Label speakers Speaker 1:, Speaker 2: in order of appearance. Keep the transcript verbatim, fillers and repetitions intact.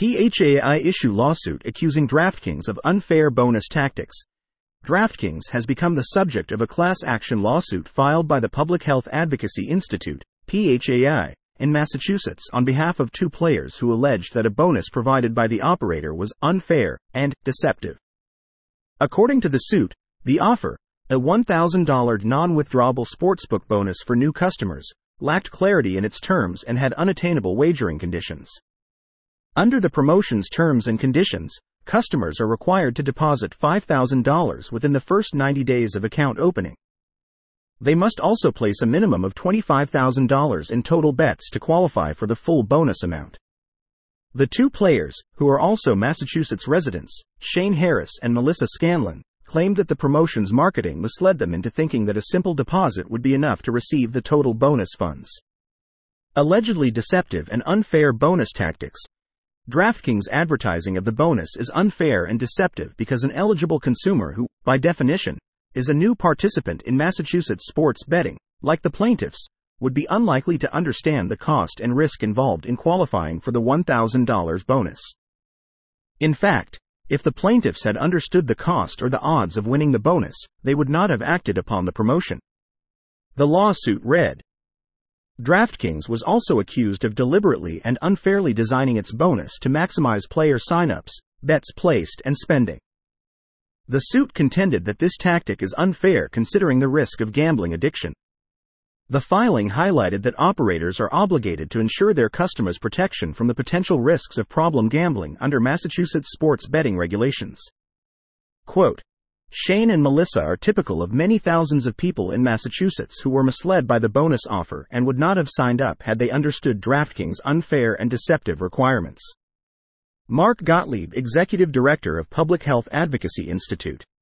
Speaker 1: P H A I issue lawsuit accusing DraftKings of unfair bonus tactics. DraftKings has become the subject of a class action lawsuit filed by the Public Health Advocacy Institute, P H A I, in Massachusetts on behalf of two players who alleged that a bonus provided by the operator was unfair and deceptive. According to the suit, the offer, a one thousand dollars non-withdrawable sportsbook bonus for new customers, lacked clarity in its terms and had unattainable wagering conditions. Under the promotion's terms and conditions, customers are required to deposit five thousand dollars within the first ninety days of account opening. They must also place a minimum of twenty-five thousand dollars in total bets to qualify for the full bonus amount. The two players, who are also Massachusetts residents, Shane Harris and Melissa Scanlon, claimed that the promotion's marketing misled them into thinking that a simple deposit would be enough to receive the total bonus funds. Allegedly deceptive and unfair bonus tactics. DraftKings' advertising of the bonus is unfair and deceptive because an eligible consumer who, by definition, is a new participant in Massachusetts sports betting, like the plaintiffs, would be unlikely to understand the cost and risk involved in qualifying for the one thousand dollars bonus. In fact, if the plaintiffs had understood the cost or the odds of winning the bonus, they would not have acted upon the promotion. The lawsuit read, DraftKings was also accused of deliberately and unfairly designing its bonus to maximize player signups, bets placed, and spending. The suit contended that this tactic is unfair considering the risk of gambling addiction. The filing highlighted that operators are obligated to ensure their customers' protection from the potential risks of problem gambling under Massachusetts sports betting regulations. Quote, Shane and Melissa are typical of many thousands of people in Massachusetts who were misled by the bonus offer and would not have signed up had they understood DraftKings' unfair and deceptive requirements. Mark Gottlieb, Executive Director of Public Health Advocacy Institute.